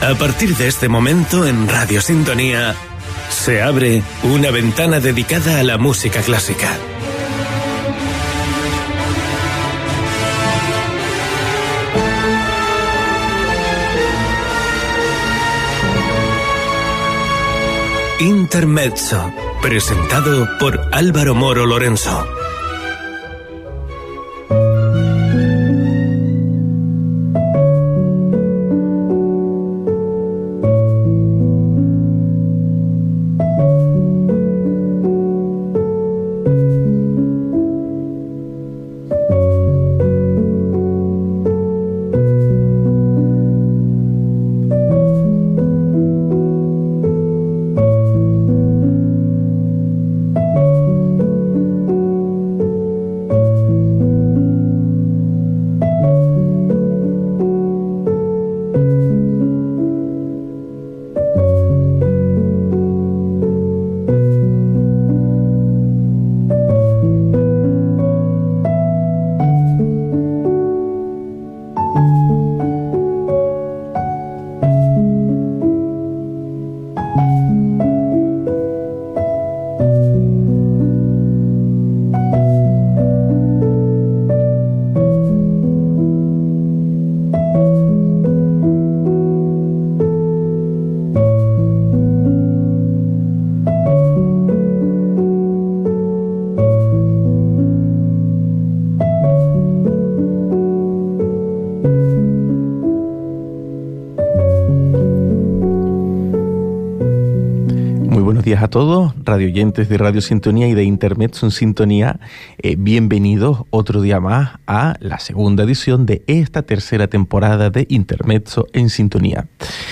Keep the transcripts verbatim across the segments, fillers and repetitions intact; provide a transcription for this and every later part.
A partir de este momento en Radio Sintonía se abre una ventana dedicada a la música clásica. Intermezzo, presentado por Álvaro Moro Lorenzo. A todos, radioyentes de Radio Sintonía y de Intermezzo en Sintonía, eh, bienvenidos otro día más a la segunda edición de esta tercera temporada de Intermezzo en Sintonía.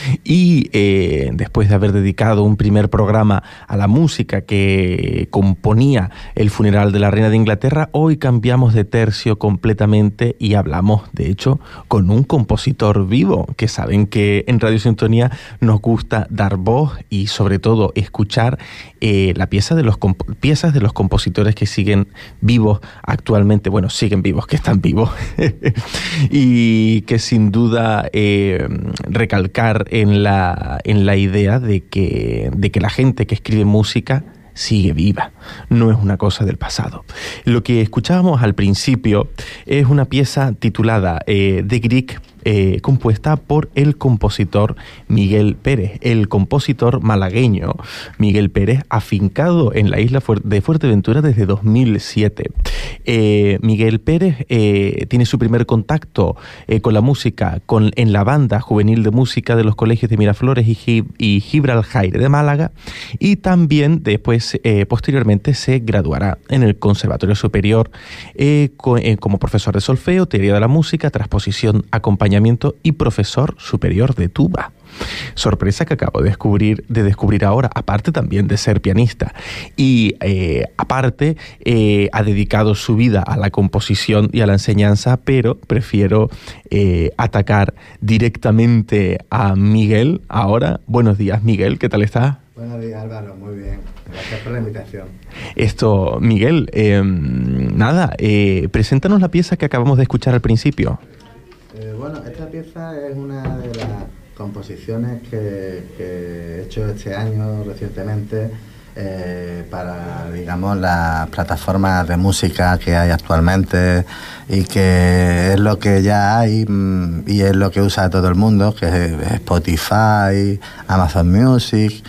Y eh, después de haber dedicado un primer programa a la música que componía el funeral de la reina de Inglaterra, hoy cambiamos de tercio completamente y hablamos, de hecho, con un compositor vivo, que saben que en Radio Sintonía nos gusta dar voz y sobre todo escuchar Eh, la pieza de los comp- piezas de los compositores que siguen vivos actualmente, bueno, siguen vivos, que están vivos, y que sin duda eh, recalcar en la, en la idea de que, de que la gente que escribe música sigue viva, no es una cosa del pasado. Lo que escuchábamos al principio es una pieza titulada eh, The Greek, Eh, compuesta por el compositor Miguel Pérez, el compositor malagueño Miguel Pérez, afincado en la isla de Fuerteventura desde dos mil siete. Eh, Miguel Pérez eh, tiene su primer contacto eh, con la música con, en la banda juvenil de música de los colegios de Miraflores y, Gib, y Gibraljaire de Málaga, y también después, eh, posteriormente, se graduará en el Conservatorio Superior eh, co, eh, como profesor de solfeo, teoría de la música, transposición, acompañamiento y profesor superior de tuba. Sorpresa que acabo de descubrir, de descubrir ahora, aparte también de ser pianista. Y eh, aparte eh, ha dedicado su vida a la composición y a la enseñanza, pero prefiero eh, atacar directamente a Miguel ahora. Buenos días, Miguel, ¿qué tal estás? Buenos días, Álvaro, muy bien. Gracias por la invitación. Esto, Miguel, eh, nada, eh, preséntanos la pieza que acabamos de escuchar al principio. Eh, bueno, esta pieza es una de las composiciones que, que he hecho este año recientemente eh, para, digamos, las plataformas de música que hay actualmente, y que es lo que ya hay y es lo que usa todo el mundo, que es Spotify, Amazon Music.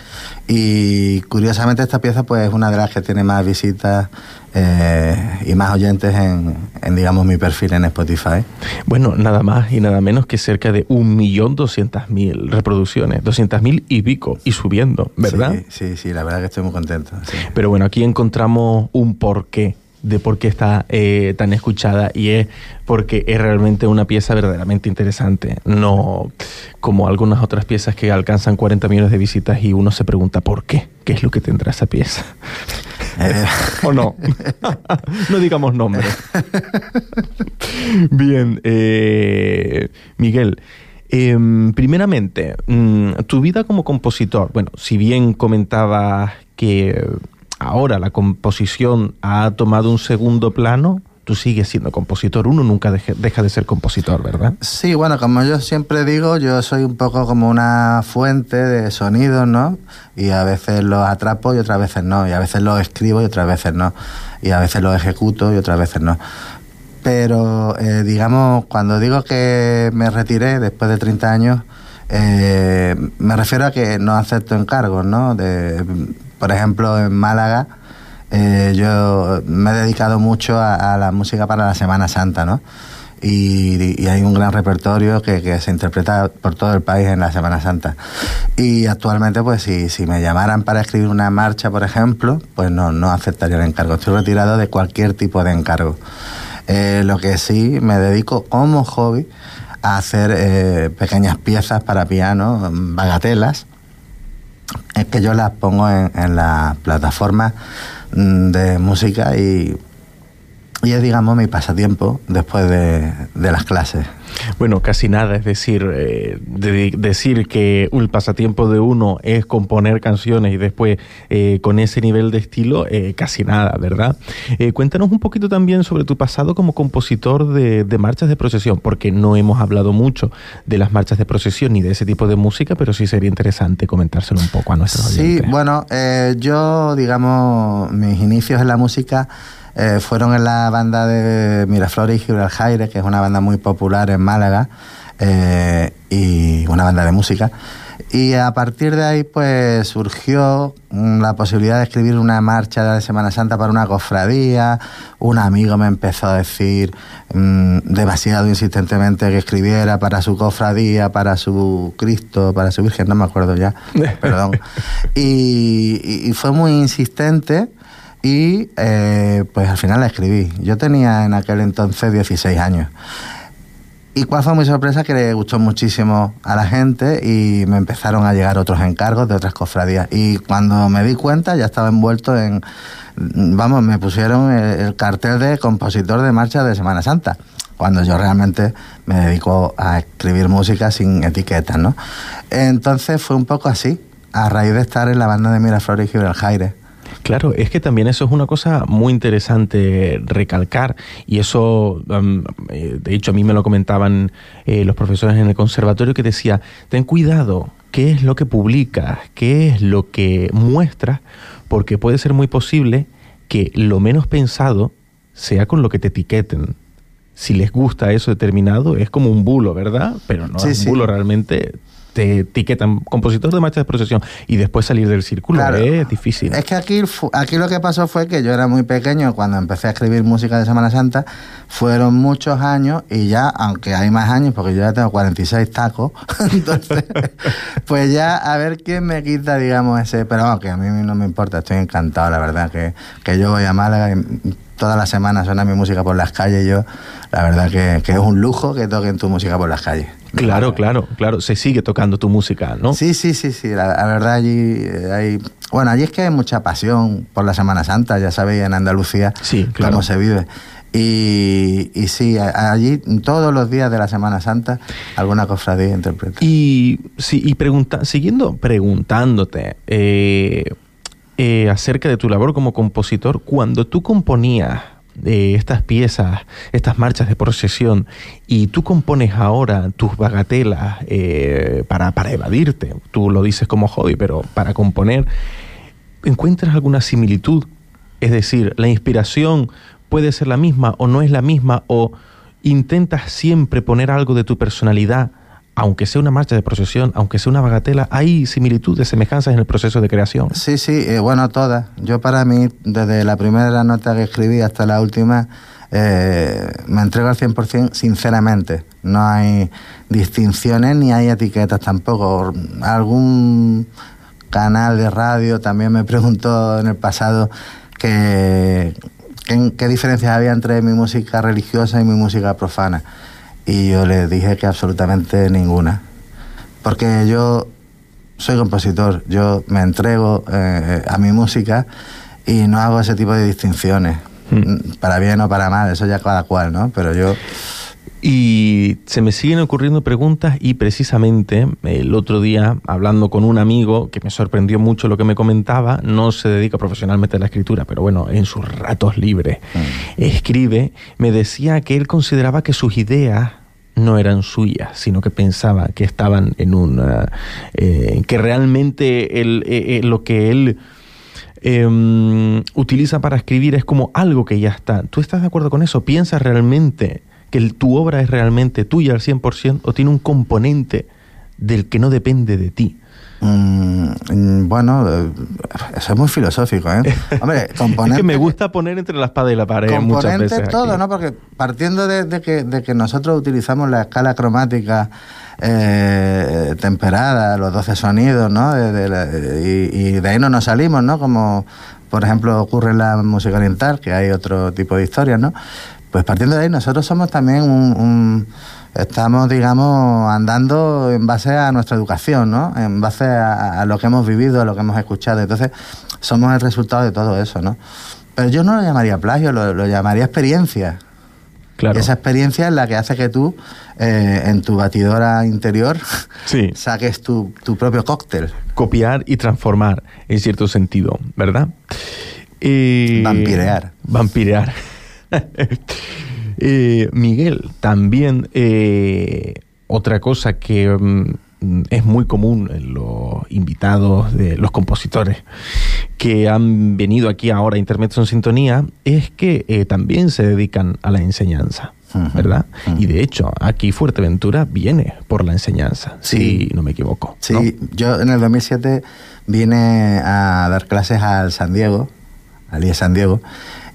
Y curiosamente esta pieza pues es una de las que tiene más visitas eh, y más oyentes en, en, digamos, mi perfil en Spotify. Bueno, nada más y nada menos que cerca de un millón doscientas mil reproducciones, doscientas mil y pico, y subiendo, ¿verdad? Sí, sí, sí, la verdad que estoy muy contento. Sí. Pero bueno, aquí encontramos un porqué de por qué está eh, tan escuchada, y es porque es realmente una pieza verdaderamente interesante, no como algunas otras piezas que alcanzan cuarenta millones de visitas y uno se pregunta ¿por qué? ¿Qué es lo que tendrá esa pieza? Eh. ¿O no? No digamos nombres. Bien, eh, Miguel, eh, primeramente, tu vida como compositor, bueno, si bien comentabas que ahora la composición ha tomado un segundo plano, tú sigues siendo compositor, uno nunca deje, deja de ser compositor, ¿verdad? Sí, bueno, como yo siempre digo, yo soy un poco como una fuente de sonidos, ¿no? Y a veces los atrapo y otras veces no, y a veces los escribo y otras veces no, y a veces los ejecuto y otras veces no. Pero, eh, digamos, cuando digo que me retiré después de treinta años, eh, me refiero a que no acepto encargos, ¿no? De, por ejemplo, en Málaga, eh, yo me he dedicado mucho a, a la música para la Semana Santa, ¿no? Y, y hay un gran repertorio que, que se interpreta por todo el país en la Semana Santa. Y actualmente, pues, si, si me llamaran para escribir una marcha, por ejemplo, pues no, no aceptaría el encargo. Estoy retirado de cualquier tipo de encargo. Eh, lo que sí me dedico como hobby a hacer eh, pequeñas piezas para piano, bagatelas, es que yo las pongo en, en la plataforma de música y, y es, digamos, mi pasatiempo después de, de las clases. Bueno, casi nada, es decir, eh, de, decir que el pasatiempo de uno es componer canciones y después eh, con ese nivel de estilo, eh, casi nada, ¿verdad? Eh, cuéntanos un poquito también sobre tu pasado como compositor de, de marchas de procesión, porque no hemos hablado mucho de las marchas de procesión ni de ese tipo de música, pero sí sería interesante comentárselo un poco a nuestros oyentes. Sí, bueno, eh, yo, digamos, mis inicios en la música Eh, fueron en la banda de Miraflores y Gibraljaire, que es una banda muy popular en Málaga, eh, y una banda de música. Y a partir de ahí, pues, surgió la posibilidad de escribir una marcha de Semana Santa para una cofradía. Un amigo me empezó a decir mmm, demasiado insistentemente que escribiera para su cofradía, para su Cristo, para su Virgen, no me acuerdo ya, perdón. Y, y, y fue muy insistente. Y eh, pues al final la escribí. Yo tenía en aquel entonces dieciséis años. Y cuál fue mi sorpresa, que le gustó muchísimo a la gente y me empezaron a llegar otros encargos de otras cofradías. Y cuando me di cuenta ya estaba envuelto en... Vamos, me pusieron el, el cartel de compositor de marcha de Semana Santa, cuando yo realmente me dedico a escribir música sin etiquetas, ¿no? Entonces fue un poco así, a raíz de estar en la banda de Miraflores y Gibraljaire. Claro, es que también eso es una cosa muy interesante recalcar, y eso, um, de hecho, a mí me lo comentaban eh, los profesores en el conservatorio, que decía, ten cuidado, ¿qué es lo que publicas? ¿Qué es lo que muestras? Porque puede ser muy posible que lo menos pensado sea con lo que te etiqueten. Si les gusta eso determinado, es como un bulo, ¿verdad? Pero no sí, es un sí. bulo realmente. Te etiquetan compositor de marcha de procesión y después salir del círculo, claro, es difícil. Es que aquí, aquí lo que pasó fue que yo era muy pequeño cuando empecé a escribir música de Semana Santa. Fueron muchos años y ya, aunque hay más años, porque yo ya tengo cuarenta y seis tacos, entonces, pues ya a ver quién me quita, digamos, ese... Pero aunque a mí no me importa, estoy encantado, la verdad, que, que yo voy a Málaga y todas las semanas suena mi música por las calles. Yo, la verdad que, que es un lujo que toquen tu música por las calles. Claro, claro, claro. Se sigue tocando tu música, ¿no? Sí, sí, sí, sí. La, la verdad allí hay... Bueno, allí es que hay mucha pasión por la Semana Santa, ya sabéis, en Andalucía, sí, claro, cómo se vive. Y, y sí, allí todos los días de la Semana Santa alguna cofradía interpreta. Y, sí, y pregunta, siguiendo preguntándote eh, eh, acerca de tu labor como compositor, cuando tú componías de estas piezas, estas marchas de procesión, y tú compones ahora tus bagatelas eh, para, para evadirte, tú lo dices como hobby, pero para componer, ¿encuentras alguna similitud? Es decir, ¿la inspiración puede ser la misma o no es la misma, o intentas siempre poner algo de tu personalidad, aunque sea una marcha de procesión, aunque sea una bagatela? ¿Hay similitudes, semejanzas en el proceso de creación? Sí, sí, eh, bueno, todas. Yo, para mí, desde la primera nota que escribí hasta la última, eh, me entrego al cien por ciento sinceramente. No hay distinciones ni hay etiquetas tampoco. Algún canal de radio también me preguntó en el pasado que, que, qué diferencias había entre mi música religiosa y mi música profana. Y yo les dije que absolutamente ninguna. Porque yo soy compositor, yo me entrego eh, a mi música y no hago ese tipo de distinciones. Mm. Para bien o para mal, eso ya cada cual, ¿no? Pero yo Y se me siguen ocurriendo preguntas y precisamente el otro día, hablando con un amigo que me sorprendió mucho lo que me comentaba, no se dedica profesionalmente a la escritura, pero bueno, en sus ratos libres mm. escribe, me decía que él consideraba que sus ideas no eran suyas, sino que pensaba que estaban en una... Eh, que realmente él, eh, eh, lo que él... Eh, utiliza para escribir es como algo que ya está. ¿Tú estás de acuerdo con eso? ¿Piensas realmente que el, tu obra es realmente tuya al cien por ciento o tiene un componente del que no depende de ti? Mm, bueno, eso es muy filosófico, ¿eh? Hombre, componente... Es que me gusta poner entre la espada y la pared muchas veces. Componente todo, ¿no? Porque partiendo de, de, que, de que nosotros utilizamos la escala cromática eh, temperada, los doce sonidos, ¿no? De, de la, y, y de ahí no nos salimos, ¿no? Como, por ejemplo, ocurre en la música oriental, que hay otro tipo de historias, ¿no? Pues partiendo de ahí, nosotros somos también un... un estamos, digamos, andando en base a nuestra educación, ¿no? En base a, a lo que hemos vivido, a lo que hemos escuchado. Entonces, somos el resultado de todo eso, ¿no? Pero yo no lo llamaría plagio, lo, lo llamaría experiencia. Claro. Y esa experiencia es la que hace que tú, eh, en tu batidora interior, sí. saques tu, tu propio cóctel. Copiar y transformar, en cierto sentido, ¿verdad? Eh, vampirear. Vampirear. Eh, Miguel, también eh, otra cosa que mm, es muy común en los invitados de los compositores que han venido aquí ahora a Intermezzo en Sintonía es que eh, también se dedican a la enseñanza, uh-huh, ¿verdad? Uh-huh. Y de hecho, aquí Fuerteventura viene por la enseñanza, sí. si no me equivoco. Sí, ¿no? Yo en el dos mil siete vine a dar clases al San Diego, al I E San Diego,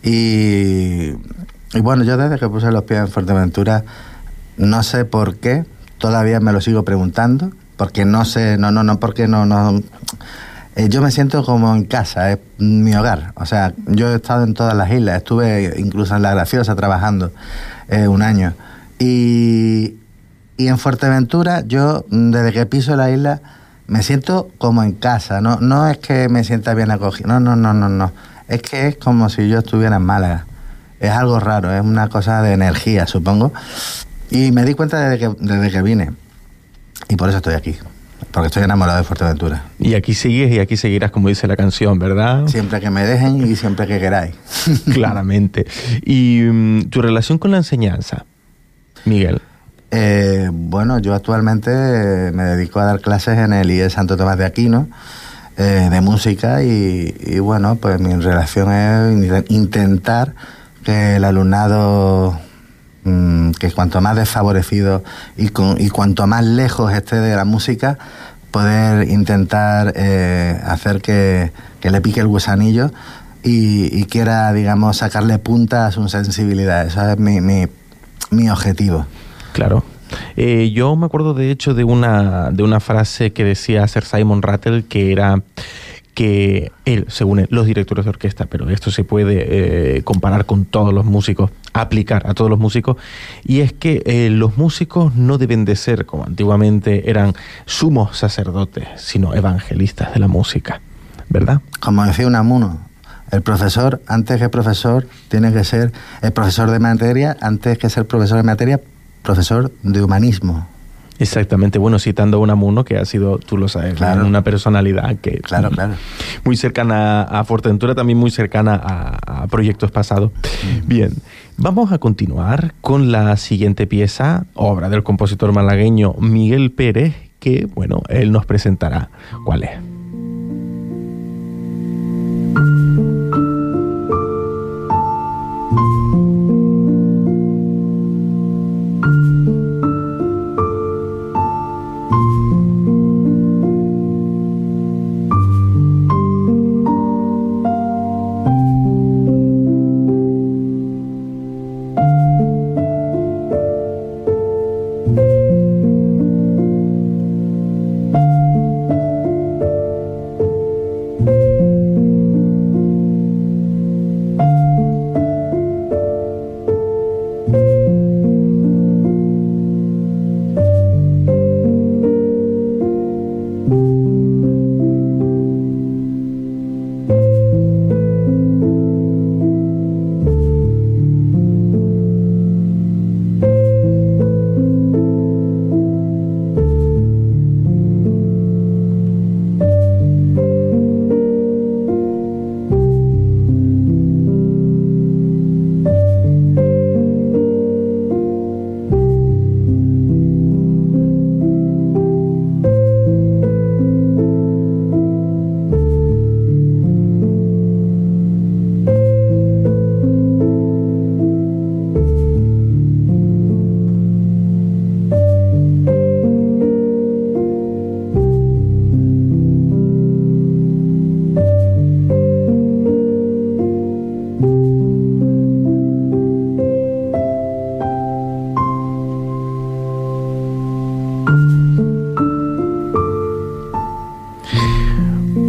y... Y bueno, yo desde que puse los pies en Fuerteventura, no sé por qué, todavía me lo sigo preguntando, porque no sé, no, no, no, porque no, no... Eh, yo me siento como en casa, es mi hogar. O sea, yo he estado en todas las islas, estuve incluso en La Graciosa trabajando eh, un año. Y, y en Fuerteventura, yo desde que piso la isla, me siento como en casa. No, no es que me sienta bien acogido, no, no, no, no, no. Es que es como si yo estuviera en Málaga. Es algo raro, es una cosa de energía, supongo. Y me di cuenta desde que, desde que vine. Y por eso estoy aquí. Porque estoy enamorado de Fuerteventura. Y aquí sigues y aquí seguirás, como dice la canción, ¿verdad? Siempre que me dejen y siempre que queráis. Claramente. ¿Y um, tu relación con la enseñanza, Miguel? Eh, bueno, yo actualmente me dedico a dar clases en el I E Santo Tomás de Aquino, eh, de música. Y, y bueno, pues mi relación es intentar que el alumnado, mmm, que cuanto más desfavorecido y, con, y cuanto más lejos esté de la música, poder intentar eh, hacer que, que le pique el gusanillo y, y quiera, digamos, sacarle punta a su sensibilidad. Eso es mi, mi, mi objetivo. Claro. Eh, yo me acuerdo, de hecho, de una, de una frase que decía Sir Simon Rattle, que era... que él, según él, los directores de orquesta, pero esto se puede eh, comparar con todos los músicos, aplicar a todos los músicos, y es que eh, los músicos no deben de ser, como antiguamente eran, sumos sacerdotes, sino evangelistas de la música, ¿verdad? Como decía Unamuno, el profesor, antes que profesor, tiene que ser el profesor de materia, antes que ser profesor de materia, profesor de humanismo. Exactamente, bueno, citando a Unamuno, que ha sido, tú lo sabes, claro, una personalidad que claro, claro. muy cercana a Fuerteventura, también muy cercana a, a proyectos pasados. Mm. Bien, vamos a continuar con la siguiente pieza, obra del compositor malagueño Miguel Pérez, que, bueno, él nos presentará cuál es.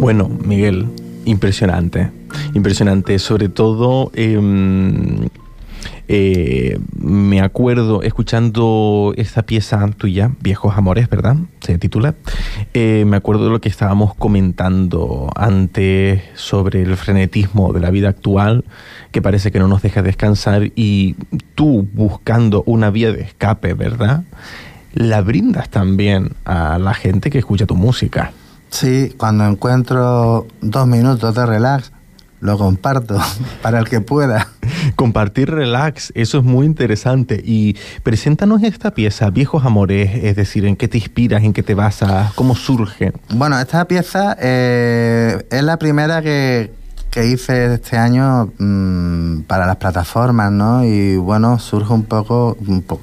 Bueno, Miguel, impresionante, impresionante, sobre todo... Eh, Eh, me acuerdo escuchando esta pieza tuya, Viejos Amores, ¿verdad? Se titula. Eh, me acuerdo de lo que estábamos comentando antes sobre el frenetismo de la vida actual, que parece que no nos deja descansar, y tú buscando una vía de escape, ¿verdad? La brindas también a la gente que escucha tu música. Sí, cuando encuentro dos minutos de relax, lo comparto para el que pueda. Compartir relax, eso es muy interesante. Y preséntanos esta pieza, Viejos Amores, es decir, ¿en qué te inspiras, en qué te basas, cómo surge? Bueno, esta pieza eh, es la primera que, que hice este año mmm, para las plataformas, ¿no? Y bueno, surge un poco, un poco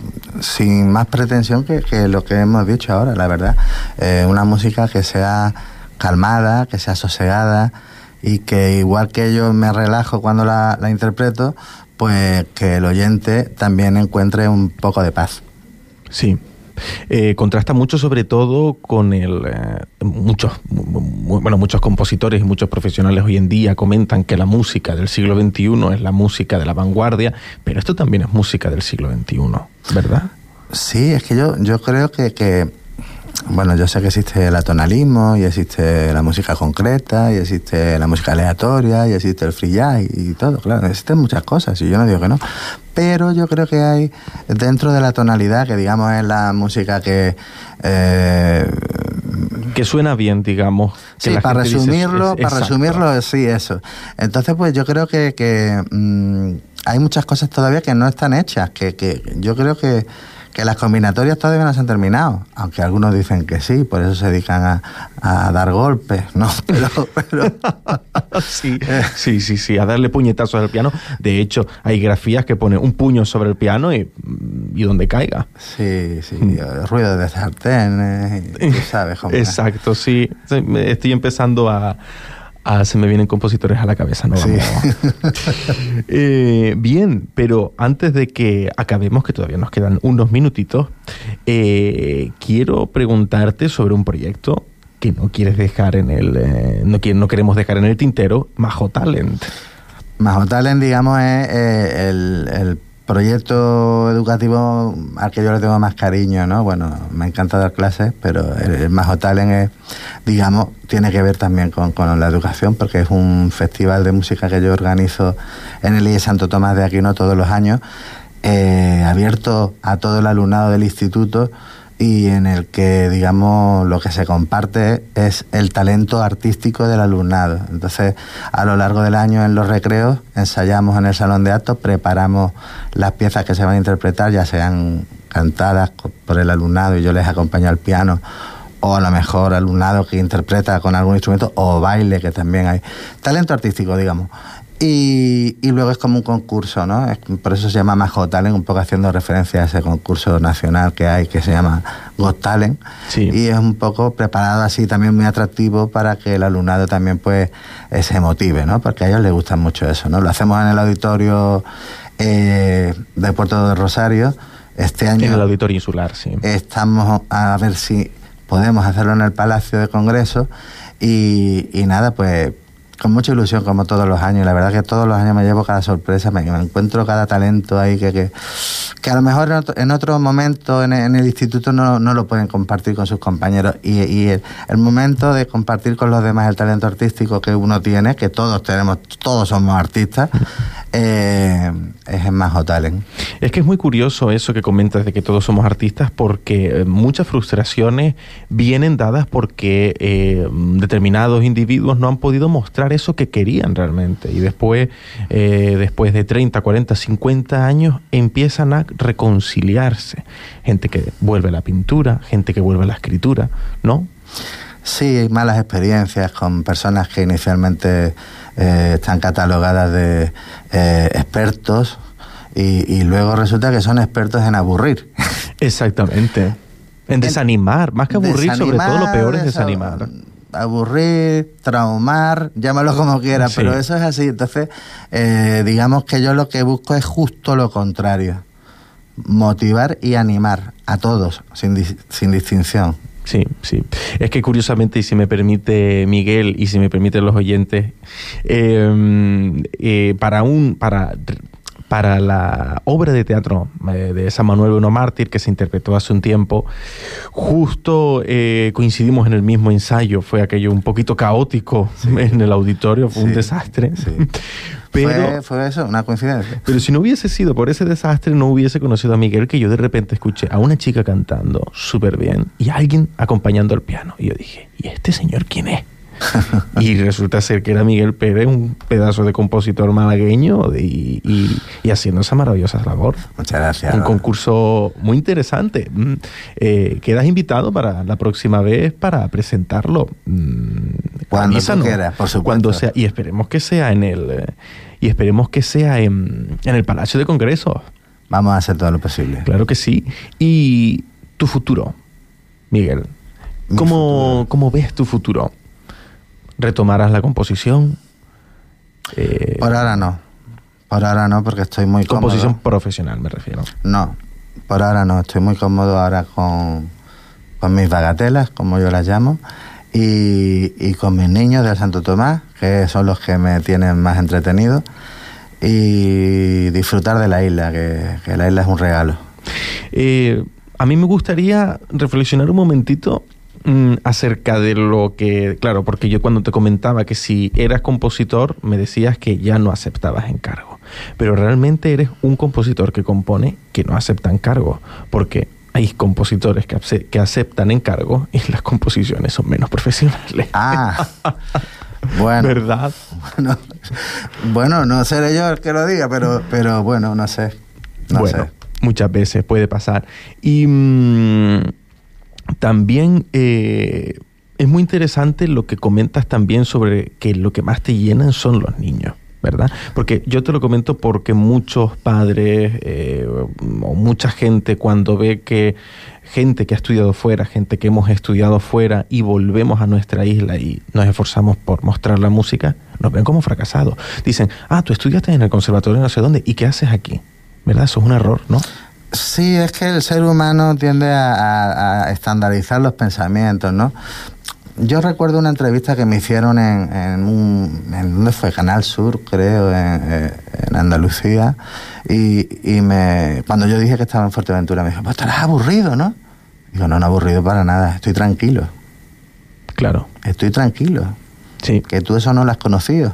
sin más pretensión que, que lo que hemos dicho ahora, la verdad. Eh, una música que sea calmada, que sea sosegada, y que igual que yo me relajo cuando la, la interpreto, pues que el oyente también encuentre un poco de paz. Sí. Eh, contrasta mucho, sobre todo con el eh, muchos muy, bueno muchos compositores y muchos profesionales hoy en día comentan que la música del siglo veintiuno es la música de la vanguardia, pero esto también es música del siglo veintiuno, ¿verdad? Sí, es que yo yo creo que, que bueno, yo sé que existe el atonalismo y existe la música concreta y existe la música aleatoria y existe el free jazz y, y todo, claro, existen muchas cosas y yo no digo que no, pero yo creo que hay dentro de la tonalidad, que digamos es la música que eh, que suena bien, digamos. Que sí, para resumirlo, dice, es, para resumirlo, sí, eso. Entonces, pues yo creo que, que mmm, hay muchas cosas todavía que no están hechas, que, que yo creo que que las combinatorias todavía no se han terminado, aunque algunos dicen que sí, por eso se dedican a, a dar golpes, ¿no? Pero, pero... sí, sí, sí, sí, a darle puñetazos al piano. De hecho, hay grafías que ponen un puño sobre el piano y, y donde caiga. Sí, sí, mm. ruido de sartenes, y tú sabes cómo. Exacto, sí. Estoy empezando a... Ah, se me vienen compositores a la cabeza, ¿no? Sí. eh, bien, pero antes de que acabemos, que todavía nos quedan unos minutitos, eh, quiero preguntarte sobre un proyecto que no quieres dejar en el, eh, no, no queremos dejar en el tintero, Majo Talent. Majo Talent, digamos, es eh, el, el proyecto educativo al que yo le tengo más cariño, ¿no? Bueno, me encanta dar clases, pero el, el Majo Talent es, digamos, tiene que ver también con, con la educación, porque es un festival de música que yo organizo en el I E Santo Tomás de Aquino todos los años, eh, abierto a todo el alumnado del instituto, y en el que, digamos, lo que se comparte es el talento artístico del alumnado. Entonces, a lo largo del año en los recreos ensayamos en el salón de actos, preparamos las piezas que se van a interpretar, ya sean cantadas por el alumnado y yo les acompaño al piano, o a lo mejor alumnado que interpreta con algún instrumento, o baile, que también hay. Talento artístico, digamos. Y, y luego es como un concurso, ¿no? Es, por eso se llama Majo Talent, un poco haciendo referencia a ese concurso nacional que hay, que se llama Got Talent. Sí. Y es un poco preparado así, también muy atractivo para que el alumnado también pues se motive, ¿no? Porque a ellos les gusta mucho eso, ¿no? Lo hacemos en el auditorio eh, de Puerto de Rosario. Este año... En el auditorio insular, sí. Estamos a ver si podemos hacerlo en el Palacio de Congreso y, y nada, pues... con mucha ilusión, como todos los años. La verdad que todos los años me llevo cada sorpresa, me, me encuentro cada talento ahí que, que, que a lo mejor en otro, en otro momento en, en el instituto no, no lo pueden compartir con sus compañeros. Y, y el, el momento de compartir con los demás el talento artístico que uno tiene, que todos tenemos, todos somos artistas, eh, es en Majo Talent. Es que es muy curioso eso que comentas de que todos somos artistas, porque muchas frustraciones vienen dadas porque eh, determinados individuos no han podido mostrar eso que querían realmente, y después eh, después de treinta, cuarenta, cincuenta años empiezan a reconciliarse, gente que vuelve a la pintura, gente que vuelve a la escritura, ¿no? Sí, hay malas experiencias con personas que inicialmente eh, están catalogadas de eh, expertos y, y luego resulta que son expertos en aburrir. Exactamente, en desanimar, más que aburrir, desanimar, sobre todo lo peor es desanimar. Aburrir, traumar, llámalo como quieras, sí. Pero eso es así. Entonces, eh, digamos que yo lo que busco es justo lo contrario. Motivar y animar a todos, sin, sin distinción. Sí, sí. Es que curiosamente, y si me permite Miguel, y si me permiten los oyentes, eh, eh, para un para para la obra de teatro eh, de San Manuel Bueno Mártir, que se interpretó hace un tiempo, justo eh, coincidimos en el mismo ensayo. Fue aquello un poquito caótico, sí, en el auditorio, fue sí, un desastre. Sí. Pero, ¿Fue, ¿Fue eso? ¿Una coincidencia? Pero si no hubiese sido por ese desastre, no hubiese conocido a Miguel, que yo de repente escuché a una chica cantando súper bien y a alguien acompañando al piano. Y yo dije, ¿y este señor quién es? Y resulta ser que era Miguel Pérez, un pedazo de compositor malagueño y, y, y haciendo esa maravillosa labor. Muchas gracias. Un concurso muy interesante. Eh, quedas invitado para la próxima vez para presentarlo. Cuando tú quieras, por supuesto. Cuando sea, y esperemos que sea en el eh, y esperemos que sea en, en el Palacio de Congresos. Vamos a hacer todo lo posible. Claro que sí. Y tu futuro, Miguel. ¿Cómo, ¿Cómo ves tu futuro? ¿Retomarás la composición? Eh, por ahora no. Por ahora no, porque estoy muy cómodo. Composición profesional, me refiero. No, por ahora no. Estoy muy cómodo ahora con, con mis bagatelas, como yo las llamo, y, y con mis niños del Santo Tomás, que son los que me tienen más entretenido, y disfrutar de la isla, que, que la isla es un regalo. Eh, a mí me gustaría reflexionar un momentito acerca de lo que, claro, porque yo cuando te comentaba que si eras compositor, me decías que ya no aceptabas encargo, pero realmente eres un compositor que compone que no acepta encargo, porque hay compositores que, ace- que aceptan encargo y las composiciones son menos profesionales. Ah, bueno. ¿Verdad? Bueno, bueno, no seré yo el que lo diga, pero, pero bueno, no sé. No bueno, sé. Muchas veces puede pasar. Y mmm, también eh, es muy interesante lo que comentas también sobre que lo que más te llenan son los niños, ¿verdad? Porque yo te lo comento porque muchos padres eh, o mucha gente, cuando ve que gente que ha estudiado fuera, gente que hemos estudiado fuera y volvemos a nuestra isla y nos esforzamos por mostrar la música, nos ven como fracasados. Dicen, ah, tú estudiaste en el conservatorio no sé dónde, ¿y qué haces aquí? ¿Verdad? Eso es un error, ¿no? Sí, es que el ser humano tiende a, a, a estandarizar los pensamientos, ¿no? Yo recuerdo una entrevista que me hicieron en, en un... ¿En dónde fue? Canal Sur, creo, en, en Andalucía. Y, y me cuando yo dije que estaba en Fuerteventura, me dijo, pues estarás aburrido, ¿no? Digo, no, no aburrido para nada, estoy tranquilo. Claro. Estoy tranquilo. Sí. Que tú eso no lo has conocido.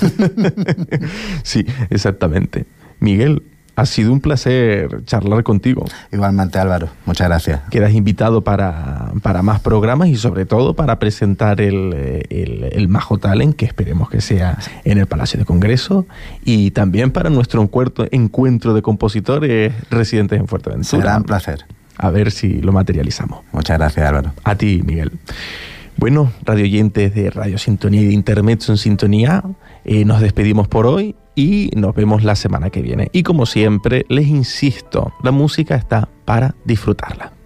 Sí, exactamente. Miguel, ha sido un placer charlar contigo. Igualmente, Álvaro. Muchas gracias. Quedas invitado para, para más programas y sobre todo para presentar el, el, el Majo Talent, que esperemos que sea en el Palacio de Congreso, y también para nuestro encuentro, encuentro de compositores residentes en Fuerteventura. Será un placer. A ver si lo materializamos. Muchas gracias, Álvaro. A ti, Miguel. Bueno, radio oyentes de Radio Sintonía y de Intermezzo en Sintonía, eh, nos despedimos por hoy y nos vemos la semana que viene. Y como siempre, les insisto, la música está para disfrutarla.